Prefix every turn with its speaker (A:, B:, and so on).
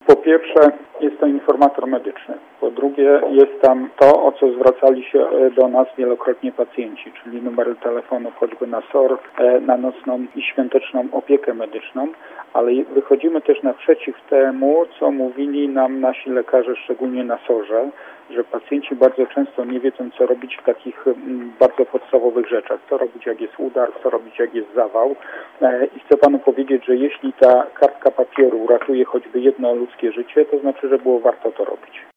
A: Po pierwsze, jest to informator medyczny. Po drugie, jest tam to, o co zwracali się do nas wielokrotnie pacjenci, czyli numery telefonu choćby na SOR, na nocną i świąteczną opiekę medyczną, ale wychodzimy też naprzeciw temu, co mówili nam nasi lekarze, szczególnie na SOR-ze, że pacjenci bardzo często nie wiedzą, co robić w takich bardzo podstawowych rzeczach. Co robić, jak jest udar, co robić, jak jest zawał. I chcę panu powiedzieć, że jeśli ta kartka papieru uratuje choćby jedno ludzkie życie, to znaczy, że było warto to robić.